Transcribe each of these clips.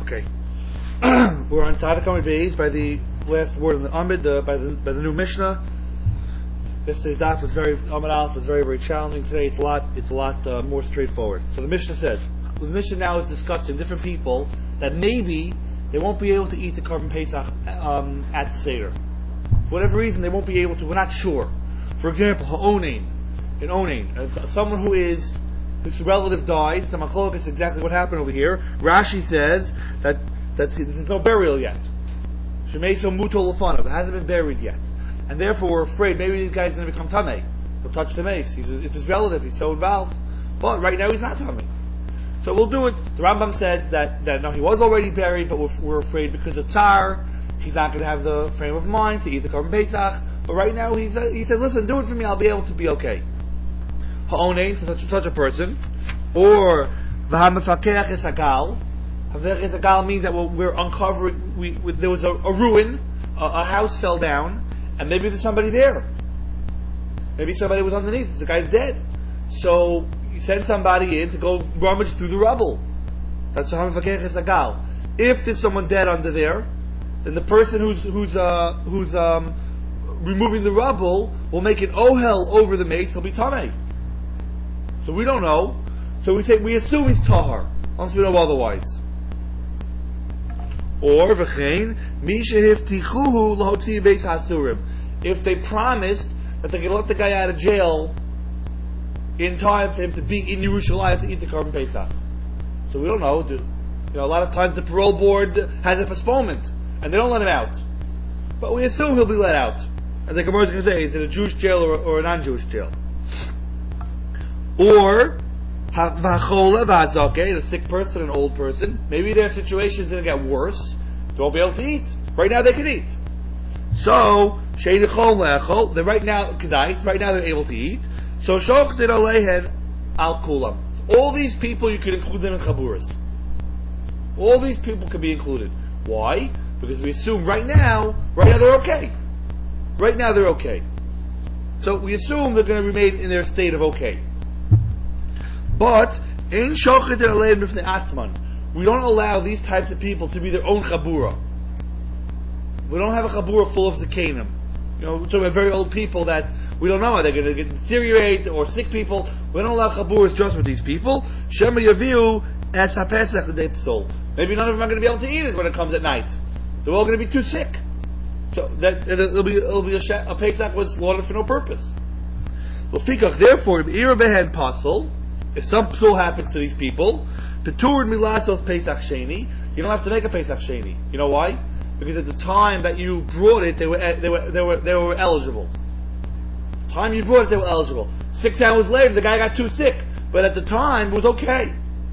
Okay. We're on Tzadik Amid Beis by the last word in the Amid, by the new Mishnah. Yesterday's daf was Amid Aleph was very, very challenging. Today it's a lot more straightforward. So the Mishnah says, the Mishnah now is discussing different people that maybe they won't be able to eat the Korban Pesach at the Seder. For whatever reason, they won't be able to. We're not sure. For example, someone whose relative died. Some machlokes is exactly what happened over here. Rashi says that there's no burial yet. Shemeiso muto lefanav. It hasn't been buried yet, and therefore we're afraid maybe this guy's going to become tamei. He'll touch the mace. It's his relative. He's so involved. But right now he's not tamei. So we'll do it. The Rambam says that no, he was already buried, but we're afraid because of tzar, he's not going to have the frame of mind to eat the Korban Pesach. But right now he said, listen, do it for me. I'll be able to be okay. Ha'onein, to such a person, or v'hamefakech es hagal. Havech es hagal means that we're uncovering. There was a ruin, a house fell down, and maybe there's somebody there. Maybe somebody was underneath. The guy's dead. So you send somebody in to go rummage through the rubble. That's hamefakech es hagal. If there's someone dead under there, then the person who's removing the rubble will make an ohel over the mace. He'll be tamei. So we don't know. So we assume he's tahar, unless we know otherwise. Or v'chein mishehivtichuhu lahotzi beis hasurim. If they promised that they could let the guy out of jail in time for him to be in Yerushalayim to eat the Korban Pesach. So we don't know. A lot of times the parole board has a postponement and they don't let him out. But we assume he'll be let out. As the Gemara is going to say, is it a Jewish jail or a non-Jewish jail? Or v'achole v'azake, a sick person, an old person. Maybe their situation's going to get worse. They won't be able to eat. Right now they can eat. So sheinichol le'achol. They're right now they're able to eat. So shochdin alehen al kulam. All these people you could include them in chaburas. All these people can be included. Why? Because we assume right now they're okay. Right now they're okay. So we assume they're going to remain in their state of okay. But we don't allow these types of people to be their own chabura. We don't have a chabura full of zakanim. We're talking about very old people that we don't know, are they going to deteriorate, or sick people. We don't allow chaburas just with these people. Shema yaviu es hapesach l'dei psol. Maybe none of them are going to be able to eat it when it comes at night. They're all going to be too sick. So that it'll be a Pesach was slaughtered for no purpose. Therefore, if some psul happens to these people, Petur milasos Pesach Sheni, you don't have to make a Pesach Sheni. You know why? Because at the time that you brought it, they were eligible. The time you brought it, they were eligible. 6 hours later, the guy got too sick, but at the time it was okay.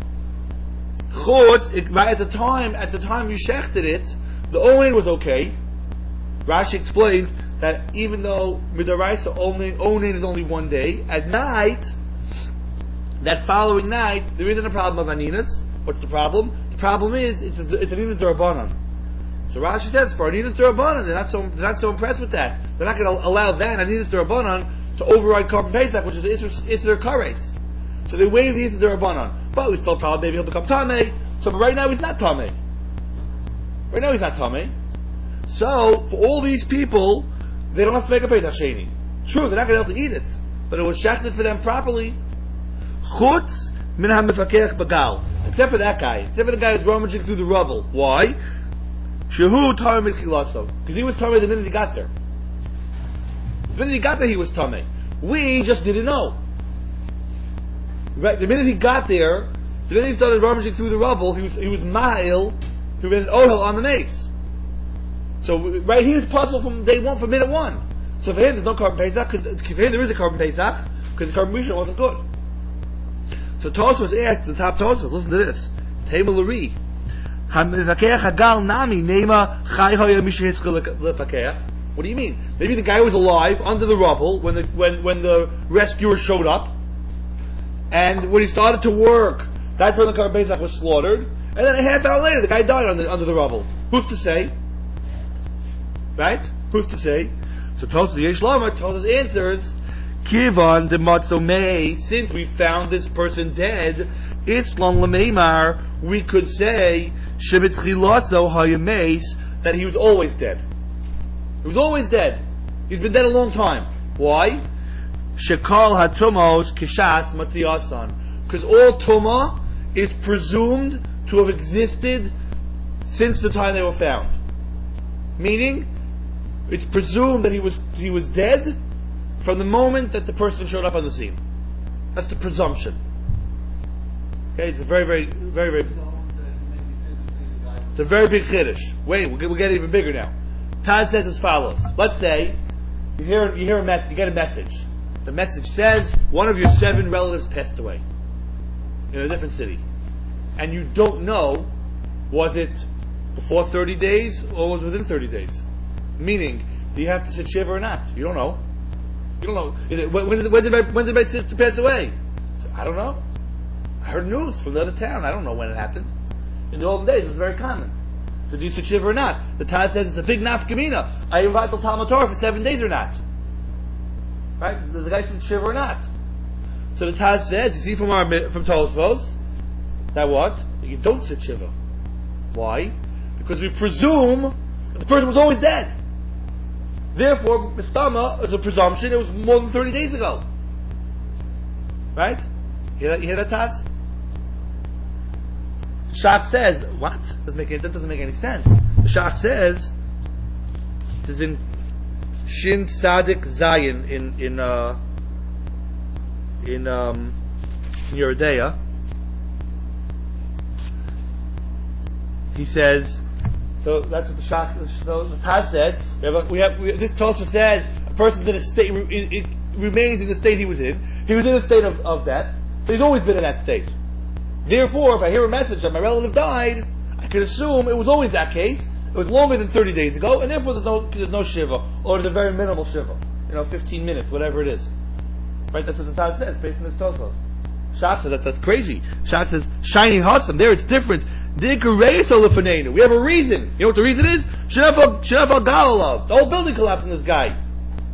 At the time you shechted it, the onen was okay. Rashi explains that even though midaraisa onen is only 1 day, at night, that following night, there isn't a problem of aninas. What's the problem? The problem is it's aninas derabanan. So Rashi says for aninas derabanan, they're not so impressed with that. They're not going to allow that aninas derabanan to override Korban Pesach, which is Isser Kares. So they waive the Isser derabanan, but we still probably maybe he'll become tamei. So, but right now he's not tamei. Right now he's not tamei. So for all these people, they don't have to make a Pesach Sheni. True, they're not going to be able to eat it, but it was shechted for them properly. Chutz min hamefakech bagal. Except for that guy. Except for the guy who's rummaging through the rubble. Why? Shehu tamei mitchilaso. Because he was tamei the minute he got there. The minute he got there, he was tamei. We just didn't know. Right? The minute he got there, the minute he started rummaging through the rubble, he was ma'il, who had an ohel on the mace. So, right, he was puzzled from day one, from minute one. So for him, there's no Korban Pesach, because for him there is a Korban Pesach, because the Korban Rishon wasn't good. So Tosfos asked, the top Tosfos, listen to this. Tema Lari. HaMevakech Hagal Nami Nema Chai Hoya Mishahizka Lepakech. What do you mean? Maybe the guy was alive, under the rubble, when the rescuer showed up, and when he started to work, that's when the Korban Pesach was slaughtered, and then a half hour later, the guy died under the rubble. Who's to say? Right? Who's to say? So Tosfos Yesh Lama Tosfos answers, Kivan de Matzomei, since we found this person dead, Islam Lameimar, we could say, Shebetchilaso hayameis, that he was always dead. He was always dead. He's been dead a long time. Why? Shekal hatumos kishas matziasan, because all tumah is presumed to have existed since the time they were found. Meaning, it's presumed that he was dead from the moment that the person showed up on the scene. That's the presumption. Okay, it's a very, very, very, very. It's a very big chiddush. Wait, we'll get even bigger now. Taz says as follows. Let's say you hear a message, you get a message. The message says one of your 7 relatives passed away in a different city, and you don't know, was it before 30 days or was it within 30 days? Meaning, do you have to sit shiva or not? You don't know. You don't know. When did my sister pass away? So, I don't know. I heard news from the other town. I don't know when it happened. In the olden days, it was very common. So do you sit shiva or not? The Taz says it's a big nafkamina. Are you invited to Talmud Torah for 7 days or not? Right? Does the guy sit shiva or not? So the Taz says, you see from Tosfos, that what? You don't sit shiva. Why? Because we presume that the person was always dead. Therefore, Mistama is a presumption it was more than 30 days ago. Right? You hear that, Taz? Shach says, what? That doesn't make any sense. The Shach says, it is in Shin Tzadik Zayin in Yeridea. He says, so that's what the Shach. So the Taz says. This Tosfos says a person's in a state. It remains in the state he was in. He was in a state of death, so he's always been in that state. Therefore, if I hear a message that my relative died, I can assume it was always that case. It was longer than 30 days ago, and therefore there's no shiva, or there's a very minimal shiva. 15 minutes, whatever it is. Right? That's what the Taz says, based on this Tosfos. Shach says that's crazy. Shach says, shining Hassam, there it's different. We have a reason. You know what the reason is? Shenaf al the whole building collapsed on this guy.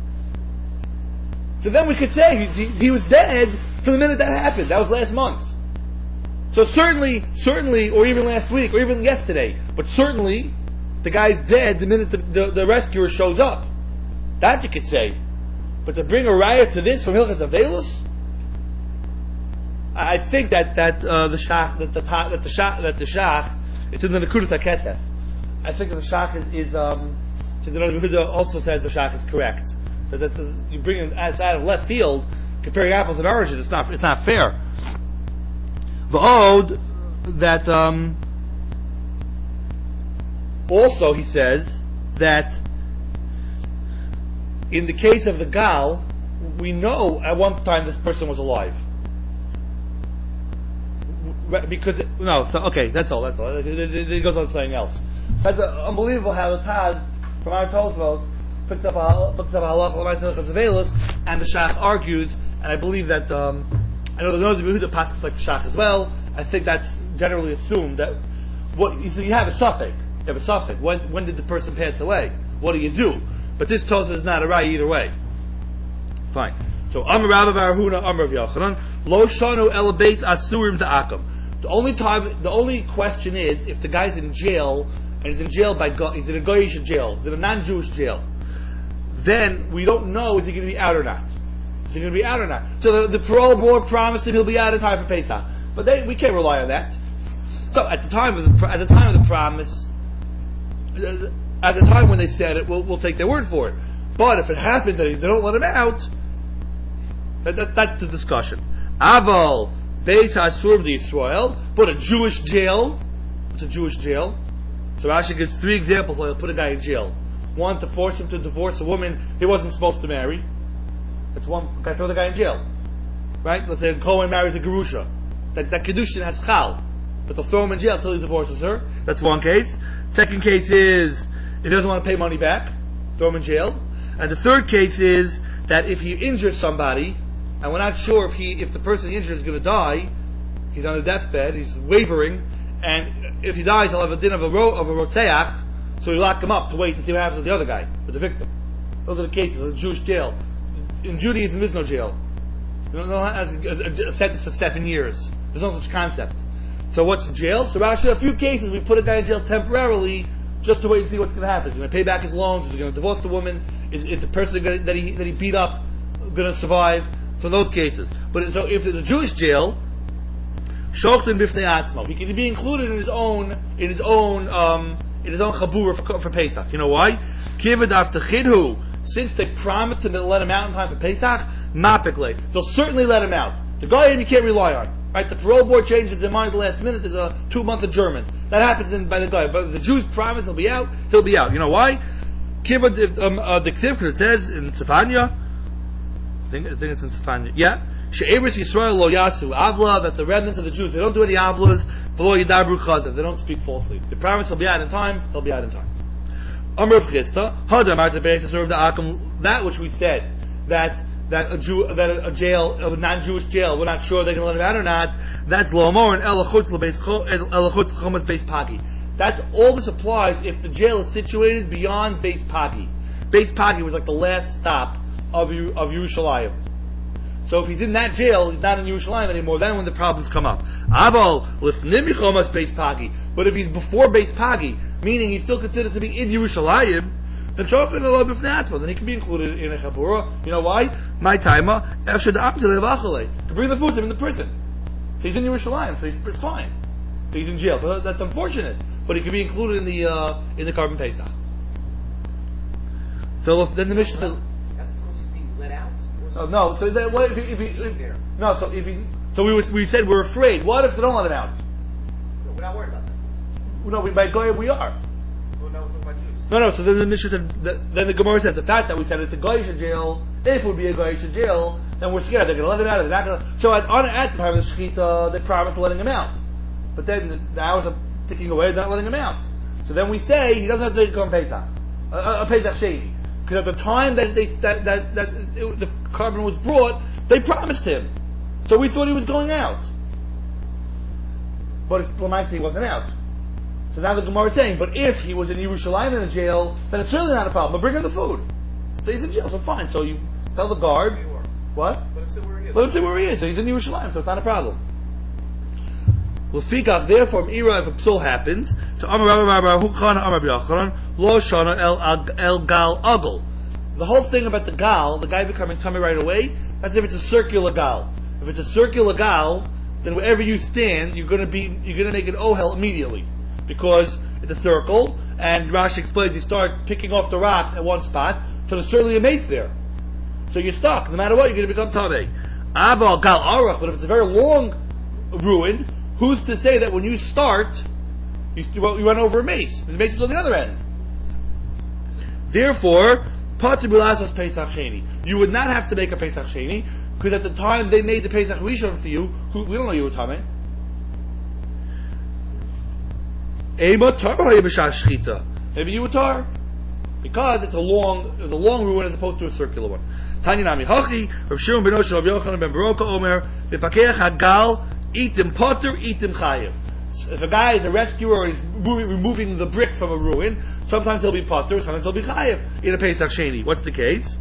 So then we could say he was dead from the minute that happened. That was last month. So certainly, or even last week, or even yesterday, but certainly, the guy's dead the minute the rescuer shows up. That you could say. But to bring a riot to this from Hilchas Avelos, I think that the Shach, it's in the Nekudas HaKetef. I think that the Shach is the Yehuda also says the Shach is correct. That you bring it as out of left field, comparing apples and oranges, it's not fair. V'od, that also he says that in the case of the Gal, we know at one time this person was alive. Because that's all. It goes on saying else. That's unbelievable how the Taz from our Tosfos picks up a halacha and the Shach argues, and I believe that I know the Noz Yehuda passes like the Shach as well. I think that's generally assumed that you have a suffix. You have a suffix. When did the person pass away? What do you do? But this Tosfos is not a right either way. Fine. So Amar Rabba Bar Huna Amar Rav Yochanan Lo Shanu El Beis Asurim Ta'akum. The only question is if the guy's in jail and he's in jail he's in a Goyish jail, he's in a non-Jewish jail. Then we don't know is he going to be out or not. Is he going to be out or not? So the parole board promised him he'll be out in time for Pesach, but we can't rely on that. So at the time of the promise, at the time when they said it, we'll take their word for it. But if it happens that they don't let him out, that's the discussion. Aval Beis Hasurim Yisrael, but a Jewish jail. It's a Jewish jail. So Rashi gives 3 examples. He'll put a guy in jail. One, to force him to divorce a woman he wasn't supposed to marry. That's one. Okay, throw the guy in jail. Right? Let's say a Kohen marries a Gerusha. That Kedushin has Chal. But they'll throw him in jail until he divorces her. That's one case. Second case is, if he doesn't want to pay money back, throw him in jail. And the third case is that if he injures somebody, and we're not sure if the person he injured is going to die, he's on a deathbed, he's wavering, and if he dies, he'll have a din of a rotzeach, so you lock him up to wait and see what happens with the other guy, with the victim. Those are the cases of the Jewish jail. In Judaism, there is no jail. You don't have a sentence of 7 years. There's no such concept. So what's jail? So actually, in a few cases, we put a guy in jail temporarily just to wait and see what's going to happen. Is he going to pay back his loans? Is he going to divorce the woman? Is the person that he beat up going to survive? So in those cases. But so if it's a Jewish jail, Shochtin b'fnei atzmo, he can be included in his own chabura for Pesach. You know why? Kivad after chidhu, since they promised him to let him out in time for Pesach, mapikle, they'll certainly let him out. The guy you can't rely on. Right, the parole board changes their mind at the last minute. There's a 2-month adjournment. That happens by the guy. But if the Jews promise he'll be out, he'll be out. You know why? Kiva the ksiv, because it says in Sefania, I think it's in Sefania. Yeah, she'eris Yisrael lo yasu avla, that the remnants of the Jews, they don't do any avlas. V'lo yidabru chazav, they don't speak falsely. They promise he'll be out in time. He'll be out in time. Amr of Chisda, hadam at the base of the akum. That which we said that a non-Jewish jail, we're not sure they're going to let him out or not. That's lomor and elachutz chomas base pagi. That's all this applies if the jail is situated beyond base pagi. Base pagi was like the last stop of Yerushalayim. So if he's in that jail, he's not in Yerushalayim anymore. Then when the problems come up, aval lifnim chomas base pagi. But if he's before base pagi, meaning he's still considered to be in Yerushalayim, then he can be included in a chabura. You know why? My timer after the to bring the food to him in the prison. So he's in Yerushalayim, so it's fine. So he's in jail. So that's unfortunate, but he can be included in the Karban Pesach. So then the Mishnah says, that's because he's being let out. No. So that, what if we said we're afraid. What if they don't let him out? No, we're not worried about that. No, by Goyim we are. Well, now we're talking about Jews. No. So then the Mishnah said. Then the Gemara said the fact that we said it's a Goyish jail. If it would be a Goyish jail, then we're scared they're going to let him out. They're not going to. So at the time of the Shechita, they promised letting him out, but then the hours are ticking away. They're not letting him out. So then we say he doesn't have to go on Pesach, a Pesach Sheni, because at the time that the carbon was brought, they promised him. So we thought he was going out, but he wasn't out. So now the Gemara is saying, but if he was in Yerushalayim in a jail, then it's certainly not a problem. But bring him the food. So he's in jail, so fine. So you tell the guard, what? Let him say where he is. So he's in Yerushalayim, so it's not a problem. Lefikach, therefore, Ira, if a psul happens, to Amar Rabbi Huchana Amar B'Yacharon, Lo Shana El Gal Agul. The whole thing about the gal, the guy becoming tummy right away, that's if it's a circular gal. If it's a circular gal, then wherever you stand, you're going to make an ohel immediately. Because it's a circle, and Rashi explains you start picking off the rock at one spot, so there's certainly a mace there. So you're stuck. No matter what, you're going to become tamei. Aval gal arach, but if it's a very long ruin, who's to say that when you start, you run over a mace? The mace is on the other end. Therefore, patur b'lasos Pesach Sheni. You would not have to make a Pesach Sheni, because at the time they made the Pesach Rishon for you, we don't know you were tamei. Maybe you were tar, because it's a long ruin as opposed to a circular one. Tanya Nami Hachi, Rav Shimon ben Oshel, Rav Yochanan ben Baroka Omer, Bepakeach Hagal, Itim Potter, Itim Chayev. If a guy is a rescuer or he's removing the brick from a ruin, sometimes he'll be Potter, sometimes he'll be Chayev in a Pesach Sheni. What's the case?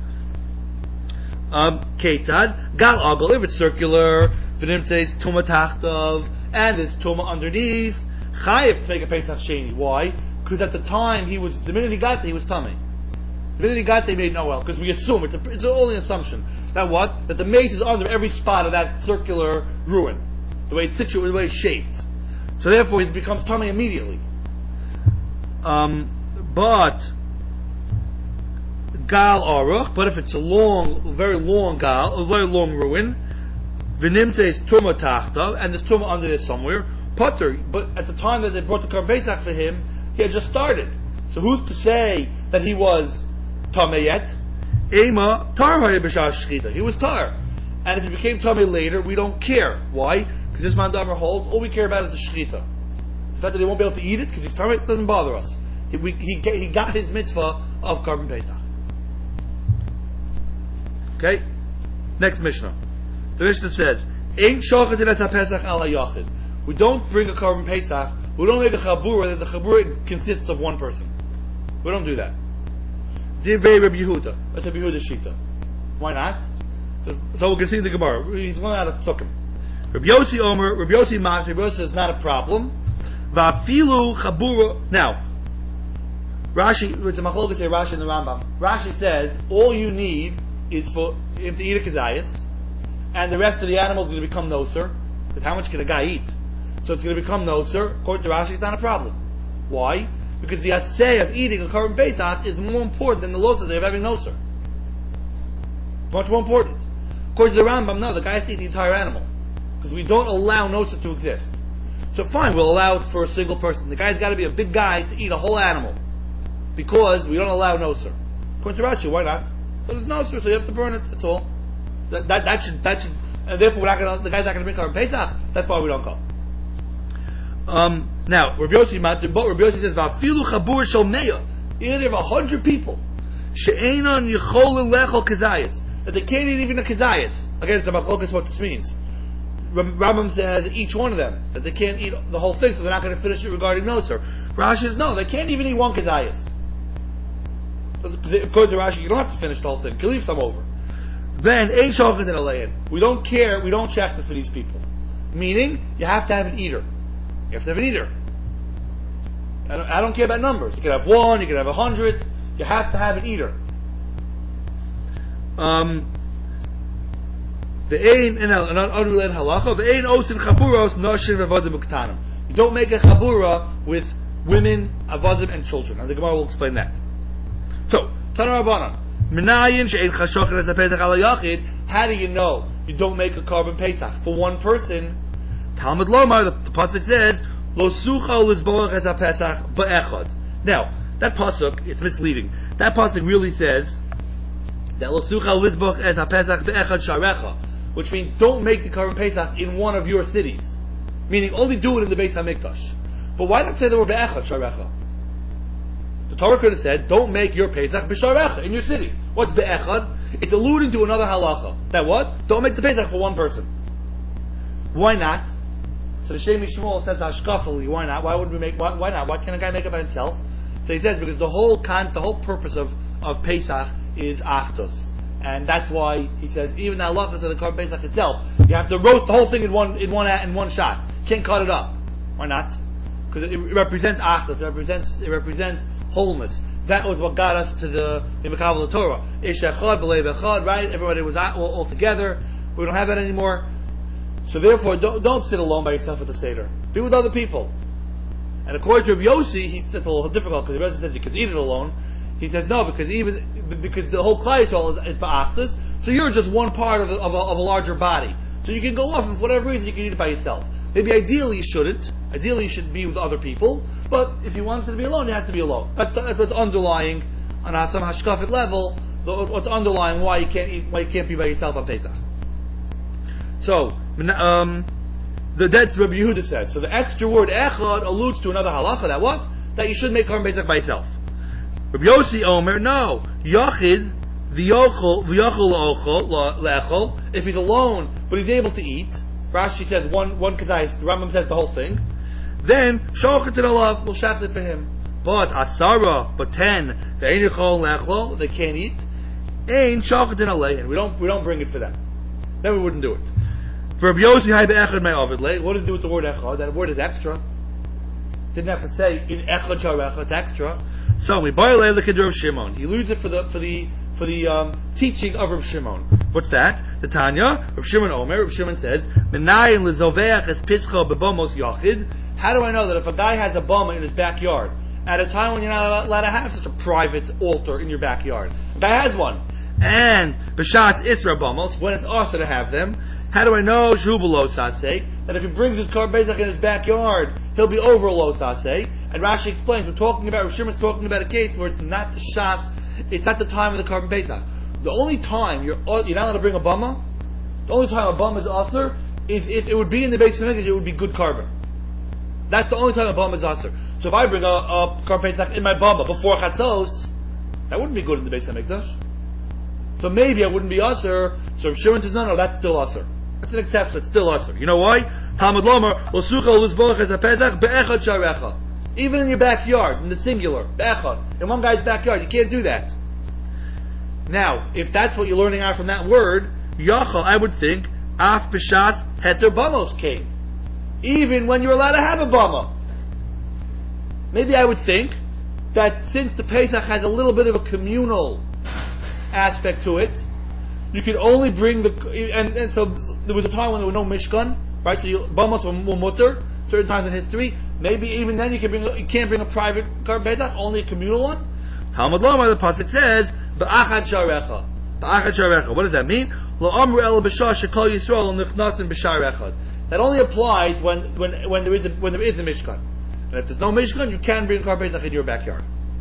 Ketad, Gal Agol, if it's circular, V'nimtzeis Tuma Tachtav, and there's Tuma underneath, Chayev to make a Pesach Sheni. Why? Because at the time the minute he got there, he was tummy. The minute he got there, he made Noel. Because we assume it's only an assumption that the mace is under every spot of that circular ruin, the way it's situated, the way it's shaped. So therefore, he becomes tummy immediately. But gal aruch. But if it's a very long ruin, v'nimtzeis tuma tachta, and there's tuma under there somewhere. Potter, but at the time that they brought the Karban Pesach for him, he had just started. So who's to say that he was tamei yet? Ema tar b'shas shechita. He was tar, and if he became tamei later, we don't care. Why? Because this man Damer holds all we care about is the shechita. The fact that he won't be able to eat it because he's tamei doesn't bother us. He got his mitzvah of Karban Pesach. Okay, next Mishnah. The Mishnah says, "Ein shochet et Pesach al hayachid." We don't bring a Karban Pesach. We don't make a chabura that the chabura consists of one person. We don't do that. Divrei Rabbi Yehuda. That's Rabbi Yehuda's shita. Why not? So we can see the Gemara. He's one out of Tzukim. Rabbi Yossi Omer, Rabbi Yossi Mash, Rabbi Yossi says not a problem. Va'afilu chabura. Now, Rashi, it's a machlokas here, Rashi and the Rambam. Rashi says all you need is for him to eat a kazayas, and the rest of the animals are going to become noser. Because how much can a guy eat? So it's going to become noser. According to Rashi, it's not a problem. Why? Because the assay of eating a korban pesach is more important than the loss of having noser. Much more important. According to the Rambam, no, the guy has to eat the entire animal. Because we don't allow noser to exist. So fine, we'll allow it for a single person. The guy's got to be a big guy to eat a whole animal. Because we don't allow noser. According to Rashi, why not? So there's noser, so you have to burn it, that's all. That should, and therefore the guy's not going to bring korban pesach, that's why we don't go. Now, Rabbi Yossi says, "Va'afilu chabur shel meya." Even if 100 people, she'enon yicholin lechol kazayas, that they can't eat even a kazayas. Again, it's about machlokas what this means. Rambam says each one of them that they can't eat the whole thing, so they're not going to finish it regarding noser. Rashi says no, they can't even eat one kazayas. According to Rashi, you don't have to finish the whole thing. You can leave some over. Then ein shochet in a layin. We don't care. We don't check this for these people. Meaning, you have to have an eater. You have to have an eater. I don't care about numbers. You can have 1, you can have 100. You have to have an eater. You don't make a chabura with women, avodim, and children. And the Gemara will explain that. So, Tana Rabbanan. How do you know you don't make a korban pesach for one person? Talmud Lomar, the pasuk says, "Lo sucha lizboach es haPesach be'echad." Now, that pasuk, it's misleading. That pasuk really says that "Lo sucha lizboach es haPesach be'echad sharecha," which means don't make the korban pesach in one of your cities, meaning only do it in the Beis Hamikdash. But why not say the word be'echad sharecha? The Torah could have said, "Don't make your pesach b'sharecha in your cities." What's be'echad? It's alluding to another halacha. That what? Don't make the pesach for one person. Why not? So the Shem Yishmael says hashkafali. Why not? Why would we make? Why not? Why can't a guy make it by himself? So he says because the whole purpose of Pesach is achdus, and that's why he says even the halachas of the korban Pesach itself, you have to roast the whole thing in one shot. You can't cut it up. Why not? Because it represents achdus. It represents wholeness. That was what got us to the Mekabel Torah. Ish echad b'leiv echad. Right? Everybody was all together. We don't have that anymore. So therefore, don't sit alone by yourself at the Seder. Be with other people. And according to Rabbi Yossi, he says it's a little difficult because the rest says you can eat it alone. He says no, because the whole Klal Yisrael is ba'achtas, so you're just one part of a larger body. So you can go off, and for whatever reason, you can eat it by yourself. Maybe ideally you shouldn't. Ideally you should be with other people. But if you wanted to be alone, you have to be alone. That's what's underlying on some hashkafic level. What's underlying why you can't be by yourself on Pesach. So, that's Rabbi Yehuda says. So the extra word echad alludes to another halacha that what? That you should make korban pesach by yourself. Rabbi Yossi Omer, no. Yachid v'yochel le'echol. If he's alone, but he's able to eat, Rashi says one kazayis, the Rambam says the whole thing, then shochet it alav, we'll shaft it for him. But 10, they can't eat. Ein shochet it alei, and we don't bring it for them. Then we wouldn't do it. For Rabbi Yossi, what does it do with the word echad? That word is extra. Didn't have to say in echad sharecha. It's extra. So we buy the kedr of Shimon. He alludes it for the teaching of Rav Shimon. What's that? The Tanya. Rav Shimon Omer. Rav Shimon says, "Menayin lezoveach es pischa bebomos yachid." How do I know that if a guy has a bama in his backyard at a time when you're not allowed to have such a private altar in your backyard? A guy has one. And b'shas isra bamos, when it's also to have them, how do I know shubalo saseh that if he brings his korban pesach in his backyard, he'll be over lo saseh? And Rashi explains, Rav Shimon's talking about a case where it's not the shas, it's not the time of the korban pesach. The only time you're not allowed to bring a bama, the only time a bama is aser is if it would be in the Beis Hamikdash, it would be good korban. That's the only time a bama is aser. So if I bring a korban pesach in my bama before chatzos, that wouldn't be good in the Beis Hamikdash. So maybe I wouldn't be aser. So Rav Shimon says, no, that's still aser. That's an exception. It's still aser. You know why? Talmud Lomar Osucha Lizboach es haPesach be'echad sharecha. Even in your backyard, in the singular, be'echad, in one guy's backyard, you can't do that. Now, if that's what you're learning out from that word, yachal, I would think Af b'shas heter bamos came. Even when you're allowed to have a bama. Maybe I would think that since the Pesach has a little bit of a communal aspect to it, you could only bring and so there was a time when there was no Mishkan, right? So bamos were mutter, certain times in history. Maybe even then you can't bring a private Korban Pesach, only a communal one. Talmud Lomar, the pasuk says, "Ba'achad sharecha." Ba'achad sharecha. What does that mean? Lo amru el b'shah shekol Yisrael nichnasim b'shar echad. That only applies when there is a Mishkan. And if there's no Mishkan, you can bring Korban Pesach in your backyard.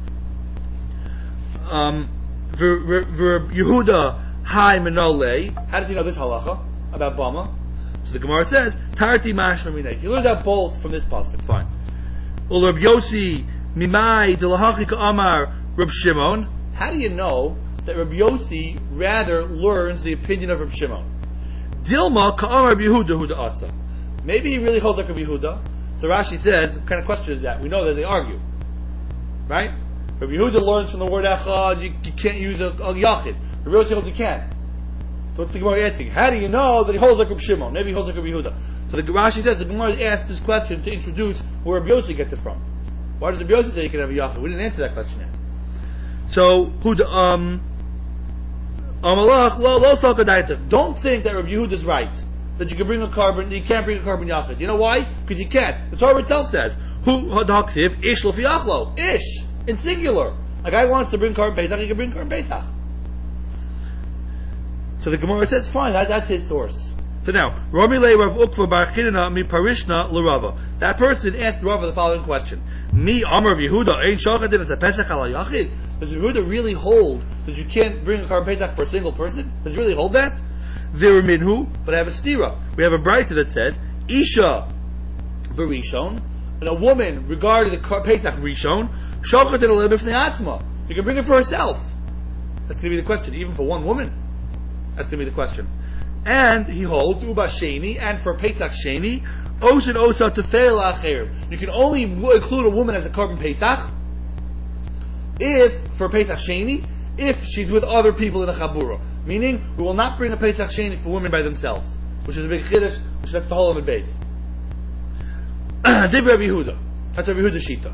Yehuda Hai Menole. How does he know this halacha about Bama? So the Gemara says, Tarti Mashma Minei. He learns out both from this pasuk. Fine. Ul Reb Yossi Mimai Delahachi Ka'amar Reb Shimon. How do you know that Reb Yossi rather learns the opinion of Reb Shimon? Dilma Ka'amar Reb Yehuda Huda Asa. Maybe he really holds like Reb Yehuda. So Rashi says, what kind of question is that? We know that they argue. Right? Reb Yehuda learns from the word echad, you can't use a yachid. Reb Yossi holds you can. So what's the Gemara asking? How do you know that he holds like Reb Shimon? Maybe he holds like Reb Yehuda. So the Rashi says, the Gemara asked this question to introduce where Reb Yossi gets it from. Why does Reb Yossi say you can have a yachid? We didn't answer that question yet. So, don't think that Reb Yehuda is right. That you can bring a carbon, you can't bring a carbon yachid. You know why? Because you can't. The Torah itself says, "Hu hadaksiv ish lo fiachlo." Ish in singular. A guy wants to bring carbon pesach, he can bring carbon pesach. So the Gemara says, fine, that's his source. So now, Rami le Rav Ukva bar Chinna mi parishna l'Rava. That person asked Rava the following question: Mi Amar of Yehuda ein shachadin as a pesach ala yachid. Does Yehuda really hold that you can't bring a carbon pesach for a single person? Does he really hold that? There minhu, but I have a stira. We have a brisa that says Isha berishon, and a woman regarding the Pesach rishon shochet it a little bit from the atzma. You can bring it for herself. That's going to be the question, even for one woman. That's going to be the question. And he holds uba sheni, and for Pesach sheni osin osa tefel acher. You can only include a woman as a carbon Pesach if for Pesach sheni if she's with other people in a chabura. Meaning, we will not bring a Pesach Sheni for women by themselves, which is a big chiddush, which that's the whole of the base. Div Rabbi Yehuda. That's Rabbi Yehuda Shita.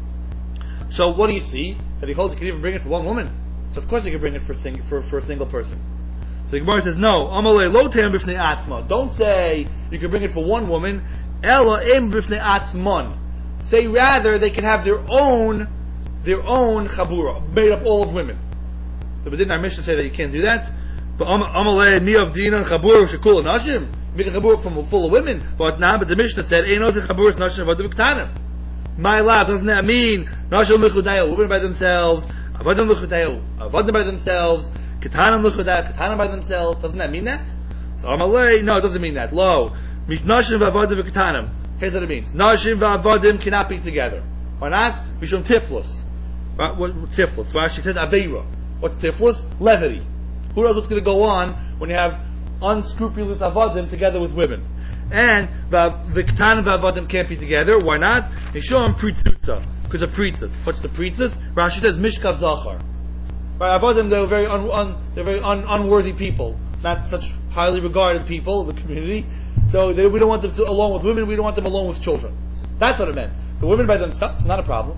So what do you see? That he holds you can even bring it for one woman. So of course you can bring it for a single person. So the Gemara says, no, Amalei lo te'em b'fnei atzma. Don't say you can bring it for one woman. Ela em b'fnei atzmon. Say rather they can have their own chabura, made up all of women. So but didn't our Mishnah say that you can't do that? But Amalei Niyav Dinan Chabur Shekul Nashim, make a Chabur full of women. But the Mishnah said Einos Chabur Nashim Avadim Ktanim. My love, doesn't that mean Nashim Lechudayu, women by themselves, Avadim Lechudayu, Avadim by themselves, Ktanim Lechudayu, Ktanim by themselves? Doesn't that mean that? So Amalei, no, it doesn't mean that. Lo, Nashim Avadim Ktanim. Here's what it means: Nashim Avadim cannot be together. Why not? Mishum Tiflus. What Tiflus? Rashi says Aveira. What's tiflus? Levity. Who knows what's going to go on when you have unscrupulous avadim together with women? And the ktan and the avadim can't be together. Why not? Mishum pritzutza, because of pritzas. What's the pritzas? Rashi says mishkav zachar. Right, avadim, they're very unworthy people, not such highly regarded people in the community. So we don't want them along with women. We don't want them along with children. That's what it meant. The women by themselves, it's not a problem.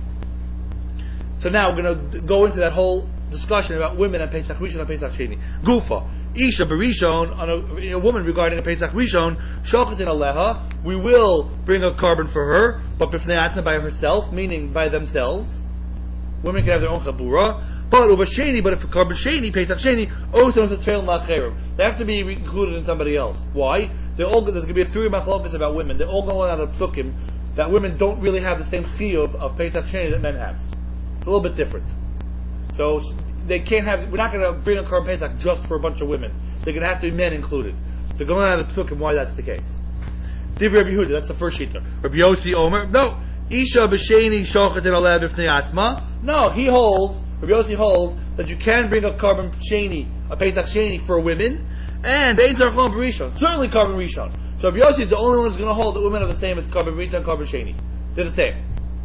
So now we're going to go into that whole discussion about women and Pesach Rishon and Pesach Sheni. Gufa, Isha Berishon, on a woman regarding a Pesach Rishon, Shochatin Aleha, we will bring a carbon for her, but B'fnei Atzma by herself, meaning by themselves. Women can have their own Chabura. But Uba Sheni, but if a carbon Sheni, Pesach Sheni, also has a trail Lacherim. They have to be included in somebody else. Why? There's going to be a three machlokas about women. They're all going out of psukim that women don't really have the same chiyuv of Pesach Sheni that men have. It's a little bit different. So they can't have. We're not going to bring a Korban Pesach just for a bunch of women. They're going to have to be men included. They're going out of psukim why that's the case. Div Rabbi Yehuda, that's the first shita. Rabbi Yossi Omer, no. Isha b'sheni shochet aleh b'fnei atzma. No, Rabbi Yossi holds that you can bring a carbon sheni, a Pesach sheni for women, and they ain't tzarchon b'rishon. Certainly carbon rishon. So Rabbi Yossi is the only one who's going to hold that women are the same as carbon rishon and carbon sheni. They're the same.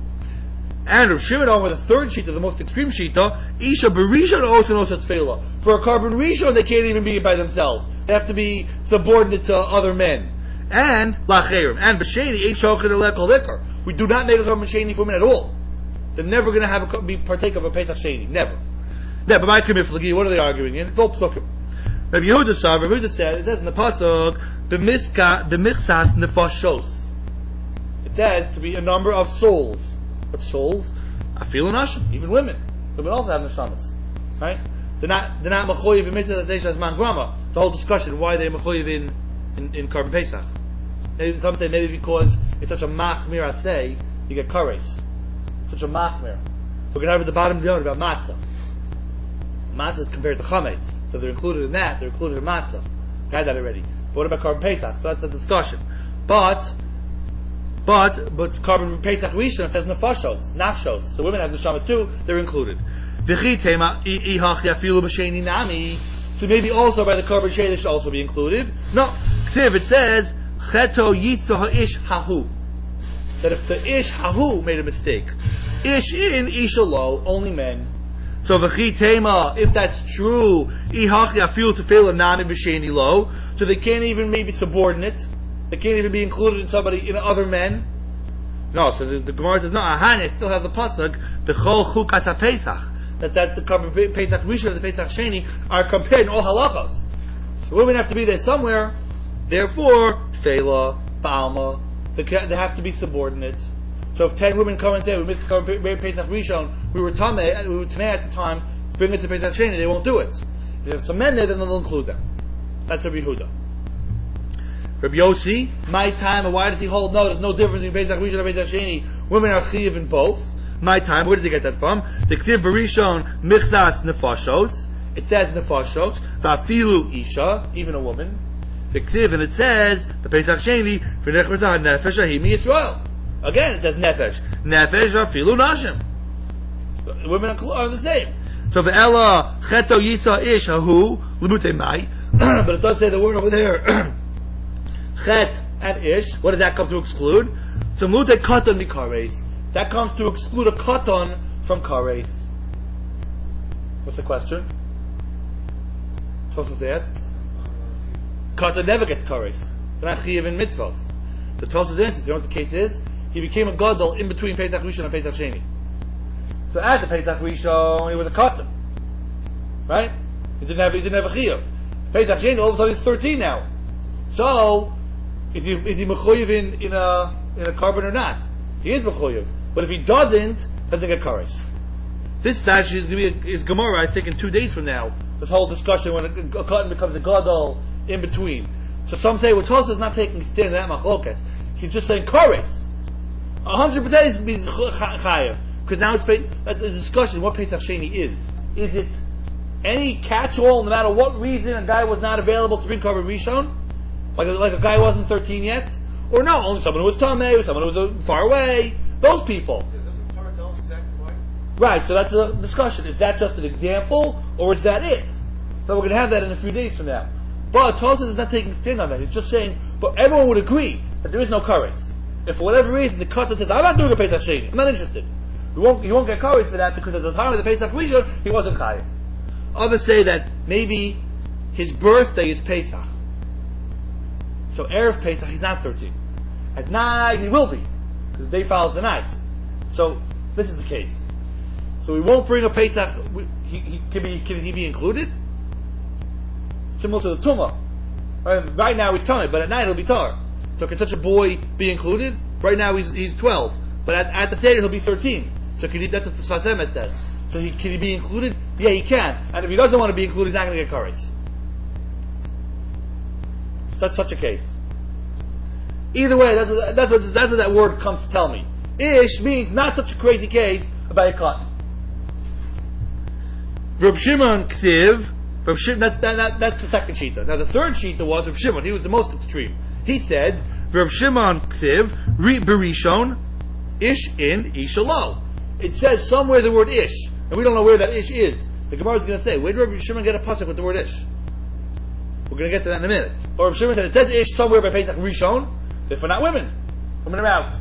And Rav Shimon with the third shita, the most extreme shita, Isha berishon osin osa tefela. For a carbon rishon, they can't even be by themselves. They have to be subordinate to other men. And lacherim and b'sheni ain't shochet lekol liquor. We do not make a korban sheni for men at all. They're never going to be partake of a Pesach sheni. Never. Yeah, but my committee, what are they arguing in? It's all psukim. Rabbi Yehuda said, it says in the pasuk, b'michsas nefashos. It says to be a number of souls. What souls? Afilu nashim, even women. Women also have neshamas, right? They're not mechoyev in mitzvah that they shas man grama. It's a whole discussion why they're mechoyev in korban Pesach. Maybe some say maybe because it's such a machmir asay, you get kares. Such a machmir. We're going to have at the bottom of the other about matzah. Matzah is compared to chametz, so they're included in that. They're included in matzah. I had that already. But what about korban Pesach? So that's the discussion. But korban Pesach rishon it says nafshos. So women have neshamas too. They're included. So maybe also by the korban sheni they should also be included. No, it says cheto yitzah ish hahu. That if the ish hahu made a mistake, ish in isha lo, only men. So v'chitema, if that's true, ihach yafil tefillah nani b'sheni lo, so they can't even maybe subordinate, they can't even be included in somebody in other men. No, so the Gemara says no. Ahane still have the pasuk b'chol chukas haPesach that the korban Pesach rishon and the Pesach sheni are compared in all halachos. So women have to be there somewhere. Therefore, tefillah, ba'alma, they have to be subordinate. So if 10 women come and say, we missed the Pesach Rishon, we were tamei at the time, bring it to Pesach Sheni, they won't do it. If you have some men there, then they'll include them. That's Rabbi Yehuda. Rabbi Yossi, my time, and why does he hold? No, there's no difference between Pesach Rishon and Pesach Sheni. Women are chiyiv in both. My time, where did they get that from? The Ksiv Barishon, Michsas Nefashos. It says Nefashos. Va'afilu Isha, even a woman. The Ksiv, and it says, the Pesach Sheni, V'nechmazah Nefesh Ahimi Yisrael. Again, it says nefesh. Nefesh afilu nashim. Women are the same. So ve'ela cheto yisa ish hahu lemute mai. But it does say the word over there. Chet and ish. What did that come to exclude? So mute katan mikares. That comes to exclude a katan from kares. What's the question? Tosfos asks. Katan never gets kares. It's not chiyav in mitzvahs. The Tosfos answers. You know what the case is? He became a gadol in between Pesach Rishon and Pesach Sheni. So at the Pesach Rishon, he was a katan, right? He didn't have a chiyuv. Pesach Sheni, all of a sudden he's 13 now. So is he mechoyev in a korban or not? He is mechoyev, but if he doesn't get kares. This dash is going to be is Gemara, I think, in 2 days from now. This whole discussion when a katan becomes a gadol in between. So some say, well, Tosfos is not taking a stand in that machloket. He's just saying kares. 100% is chayav, because now that's the discussion. What Pesach Sheni is? Is it any catch-all, no matter what reason a guy was not available to bring korban rishon, like a guy wasn't 13 yet, or no, only someone who was tamei, or someone who was far away. Those people. Doesn't the Torah tell us exactly why? Right. So that's the discussion. Is that just an example, or is that it? So we're going to have that in a few days from now. But Tosfos is not taking a stand on that. He's just saying, but everyone would agree that there is no kares. If for whatever reason the katan says, I'm not doing a Pesach Sheni, I'm not interested. He won't get kares for that because at the time of the Pesach Rishon, he wasn't chayav. Others say that maybe his birthday is Pesach. So Erev Pesach, he's not 13. At night, he will be, because the day follows the night. So this is the case. So we won't bring a Pesach. Can he be included? Similar to the Tumah. Right now he's Tamei, but at night he'll be Tar. So can such a boy be included? Right now he's 12, but at the Seder he'll be 13. So that's what the Sfas Emes says. So can he be included? Yeah, he can. And if he doesn't want to be included, he's not going to get kares. Such a case. Either way, that's what that word comes to tell me. Ish means not such a crazy case about a katan. Reb Shimon Ksiv. That's the second shita. Now the third shita was Reb Shimon. He was the most extreme. He said, Reb Shimon Ksiv, Berishon, Ish in Ishalo. It says somewhere the word Ish, and we don't know where that Ish is. The Gemara is going to say, where did Reb Shimon get a pasuk with the word Ish? We're going to get to that in a minute. But Reb Shimon said, it says Ish somewhere by Pesach Rishon, therefore not women. Women are out.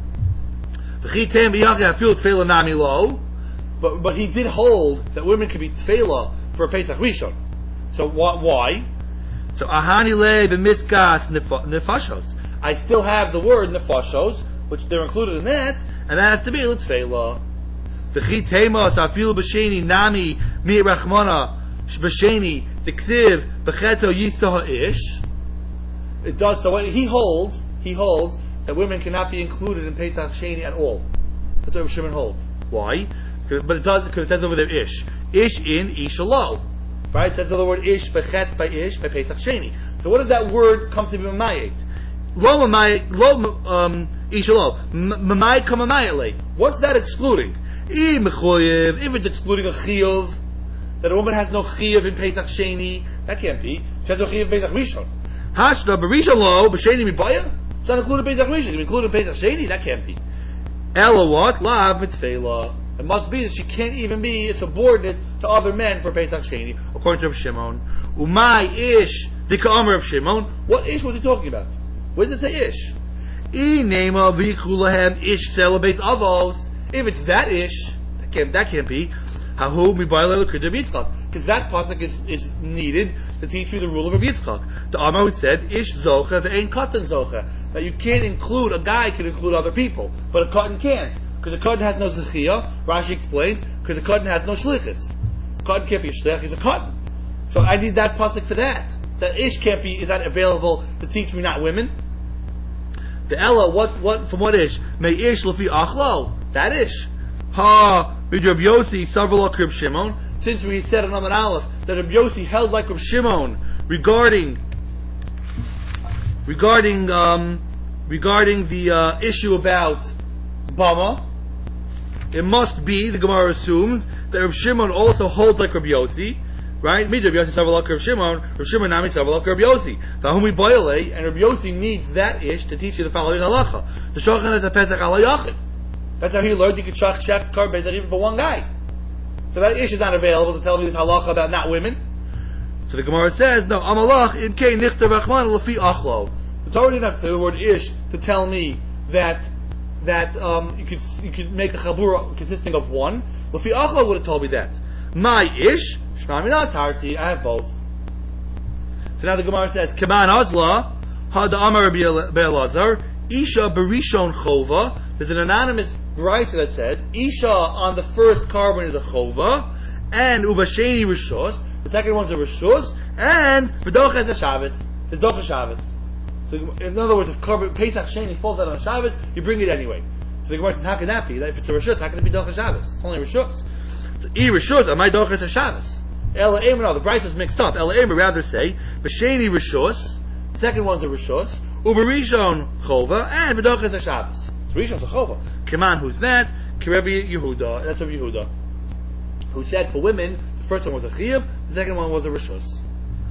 But he did hold that women could be tefillah for a Pesach Rishon. So why? So ahani le b'miskas nefashos. I still have the word nefashos, which they're included in that, and that has to be l'tzfeila. V'chi temos afilu b'sheni nami mi rachmana b'sheni t'ksiv b'cheto yisah ish. It does so. He holds that women cannot be included in Pesach Sheni at all. That's what Shimon holds. Why? But it does, because it says over there ish in ish alo. Right? It says the word ish bechet by ish by Pesach Sheni. So what does that word come to be mamayit? Lo mamayit ish alo. Mamayit come mamayit. What's that excluding? If it's excluding a chiyuv, that a woman has no chiyuv in Pesach Sheni, that can't be. She has no chiyuv in Pesach Rishon. Hashna b'Rishon lo b'Sheni mibaya. It's not included in Pesach Rishon. It's included in Pesach Sheni. That can't be. Ella what? Lav mitzvela. It must be that she can't even be a subordinate to other men for Pesach Sheni, according to Rav Shimon. Umay ish the ka'amar of Shimon. What ish was he talking about? Where does it say ish? I nema v'ikulahem ish celebrates avos. If it's that ish, that can't be. Hahu mibayla l'kudem Yitzchak, because that pasuk is needed to teach you the rule of Rabbi Yitzchak. The Amar who said ish zocha ve'ein katan zocha, that you can't include, a guy can include other people, but a katan can't, because a katan has no zechiyah. Rashi explains, because a katan has no shlichus. A katan can't be a shlich, he's a katan. So I need that pasuk for that. That ish can't be, is that available to teach me not women? The Ella, from what ish? May ish lefi achlo, that ish. Ha, Rabbi Yossi, several like Reb Shimon. Since we said in Amud Aleph that Rabbi Yossi held like Reb Shimon regarding the issue about Bama, it must be, the Gemara assumes, that Reb Shimon also holds like Rabbi Yossi, right? Rabbi Yossi several like Reb Shimon nami several like Rabbi Yossi. V'ahumi boile, and Rabbi Yossi needs that ish to teach you the following halacha: the shochan is a pesach ala yachid. That's how he learned you could shech carbon that even for one guy. So that ish is not available to tell me this halacha about not women. So the Gemara says, no, amalach in kei nichter rachman lefi achlo. It's already enough to the word ish to tell me that you could make a chabura consisting of one. Lefi achlo would have told me that. My ish, shmami not tarti, I have both. So now the Gemara says, Kaman Azla, had Amar Rabbi Elazar, Isha Berishon Chova. There's an anonymous brisa that says Isha on the first carbon is a Chova, and Ubasheni Rishos. The second one's a Rishos, and V'doch has a Shabbos. It's Doch a Shabbos. So in other words, if carbon Pesach Sheni falls out on a Shabbos, you bring it anyway. So the Gemara says, how can that be? If it's a Rishos, how can it be Doch a Shabbos? It's only Rishos. So I Rishos, am I Doch as a Shabbos? Ela Emer, no, the brisa is mixed up. Ela Emer rather say Basheni Rishos. The second one's a Rishos. Uberishon Chova, and V'doch is a Shabbos. So Rishon's a Chova. Kaman, who's that? Kirebi Yehuda. That's Rabbi Yehuda, who said for women, the first one was a Chiyuv, the second one was a Rishos.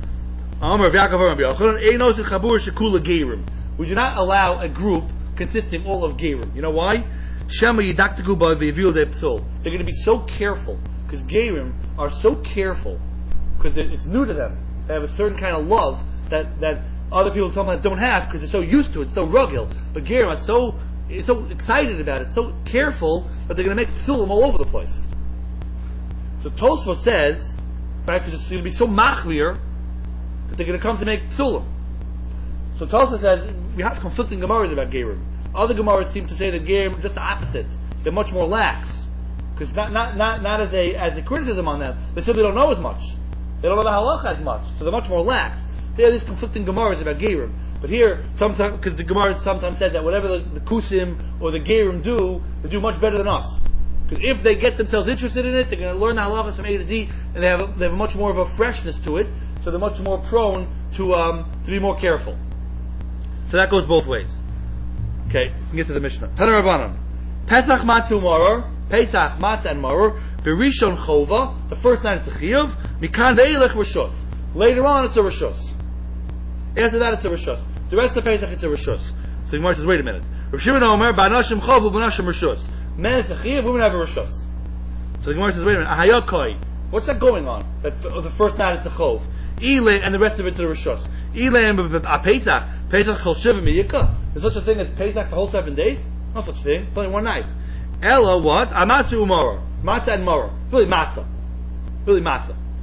We do not allow a group consisting all of Gerim. You know why? They're going to be so careful, because Gerim are so careful, because it's new to them. They have a certain kind of love that other people sometimes don't have, because they're so used to it, so rugged. But Gerim are so excited about it, so careful, that they're going to make psulim all over the place. So Tosfos says, right, because it's going to be so machmir, that they're going to come to make psulim. So Tosfos says, we have conflicting Gemaras about Gerim. Other Gemaras seem to say that Gerim are just the opposite. They're much more lax. Because not as a criticism on them, they simply don't know as much. They don't know the halacha as much, so they're much more lax. There are these conflicting Gemaras about Gerim. But here, sometimes, because the Gemara sometimes said that whatever the Kusim or the Gerim do, they do much better than us. Because if they get themselves interested in it, they're going to learn the halachas from A to Z, and they have much more of a freshness to it, so they're much more prone to be more careful. So that goes both ways. Okay, we can get to the Mishnah. Tana Rabbanan. Pesach Matzah Maror, Pesach Matzah and Maror, Berishon Chova, the first night it's a Chiyuv, Mikan Ve'elech Rishos. Later on it's a Rishos. After that it's a Rishos. The rest of Pesach it's a Rishos. So the Gemara says, wait a minute. Rav Shimon Omer, Ba'anashim Chov, Ba'anashim Rishos. Men it's a Chiyuv, women have a Rishos. So the Gemara says, wait a minute, Ahayakoi. What's that going on? That the first night it's a Chov. Ile, and the rest of it's a Rishos. Ile and Pesach. Pesach Chol Shiva Miyika. There's such a thing as Pesach the whole 7 days? No such thing. It's only one night. Ella, what? Amatzu Umara. Matzah and Mara. Really matzah.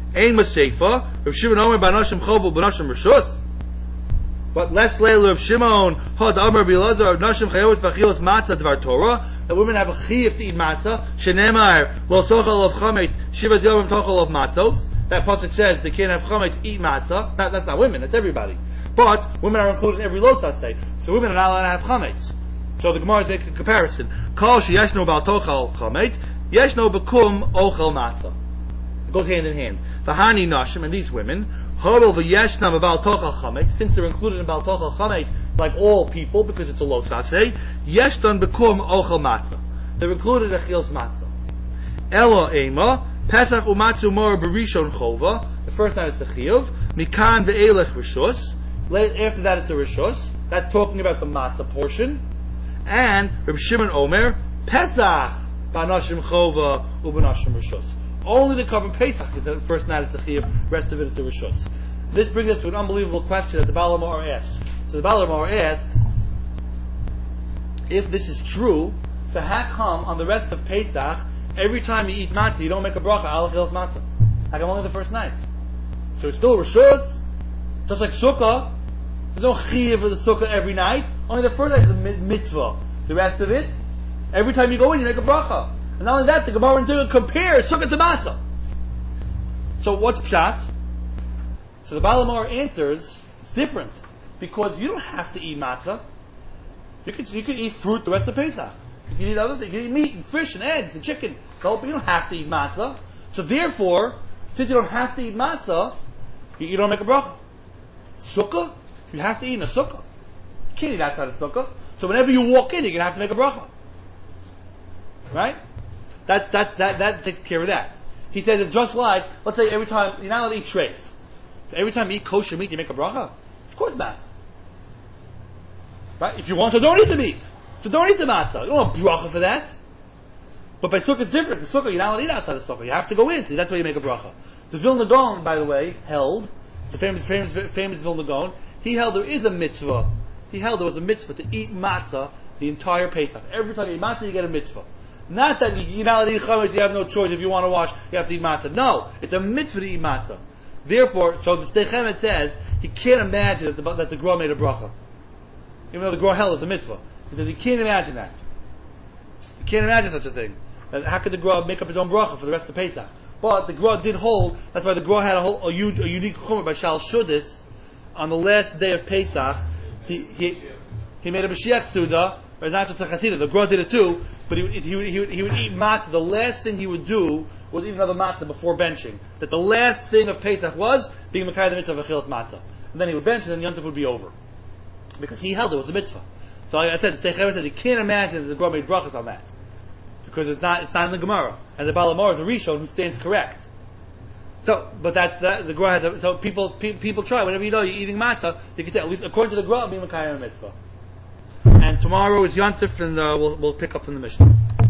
Ein Maseifa, Rav Shimon Omer Banashim Chovu Banashim Rishus. But let's lay Rav Shimon Hod Amar Bilazar Nashim Chayos Bachilos Matzah Dvar Torah, that women have a chiyuv to eat matzah. Shenemar Lo Sochal of Chametz Shivas Yomim Tochal of Matzos. That pasuk says they can't have chametz to eat matzah. That's not women, that's everybody. But women are included in every losas day. So women are not allowed to have chametz. So the Gemara is making a comparison. Kol sheyeshno bal tochal chametz, yeshno bekum ochel matzah. It goes hand in hand. V'hani nashim, and these women, hodol v'yeshnam bal tochal chametz, since they're included in bal tochal chametz, like all people, because it's a losas day, yeshnon bekum ochel matzah. They're included in achil's matzah. Elo ema, Pesach umatzu mor berishon chova. The first night it's a chiyuv. Mikan ve'elech rishus. After that it's a rishus. That's talking about the matzah portion. And Reb Shimon Omer Pesach banashim chova ubanashim rishus. Only the carbon Pesach is the first night it's a chiyuv. Rest of it is a rishus. This brings us to an unbelievable question that the Baal HaMaor asks. So the Baal HaMaor asks, if this is true, so how come on the rest of Pesach, every time you eat matzah, you don't make a bracha al chil's matzah? Like only the first night. So it's still rishus, just like sukkah. There's no chiyuv for the sukkah every night. Only the first night is a mitzvah. The rest of it, every time you go in, you make a bracha. And not only that, the Gemara compares sukkah to matzah. So what's pshat? So the Baal HaMaor answers, it's different. Because you don't have to eat matzah. You can eat fruit the rest of Pesach. You can eat other things. You can eat meat and fish and eggs and chicken. But you don't have to eat matzah. So therefore, since you don't have to eat matzah, you don't make a bracha. Sukkah, you have to eat in a sukkah. You can't eat outside a sukkah. So whenever you walk in, you're going to have to make a bracha. Right? That takes care of that. He says it's just like, let's say every time, you're not allowed to eat treif. So every time you eat kosher meat, you make a bracha? Of course not. Right? If you want to, don't eat the meat. So don't eat the matzah. You don't want bracha for that. But by sukkah it's different. In sukkah you're not allowed to eat outside of sukkah. You have to go in. So that's why you make a bracha. The Vilna Gaon, by the way, held, the famous Vilna Gaon, he held there is a mitzvah. He held there was a mitzvah to eat matzah the entire Pesach. Every time you eat matzah you get a mitzvah. Not that you're not allowed to eat chametz, you have no choice. If you want to wash, you have to eat matzah. No, it's a mitzvah to eat matzah. Therefore, so the Sdei Chemet says, he can't imagine that the Gra made a bracha. Even though the Gra held is a mitzvah. He says, you can't imagine that. You can't imagine such a thing. And how could the Gra make up his own bracha for the rest of Pesach? But the Gra did hold, that's why the Gra had a unique chumrah by Shal Shudis. On the last day of Pesach, he made a Mashiach Suda, or not just a Chassidah, the Gra did it too, but he would eat matzah. The last thing he would do was eat another matzah before benching. That the last thing of Pesach was being Makai the mitzvah of Achilas matzah. And then he would bench and then Yom Tov would be over. Because he held it was a mitzvah. So like I said, the Sdei Chemet said he can't imagine that the Gra made brachas on that. Because it's not in the Gemara. And the Baal HaMaor is a Rishon who stands correct. So, but that's that. The Gra has so people try. Whenever you know you're eating matzah, you can say, at least according to the Gra, being Makai the mitzvah. And tomorrow is Yom Tov, and we'll pick up from the Mishnah.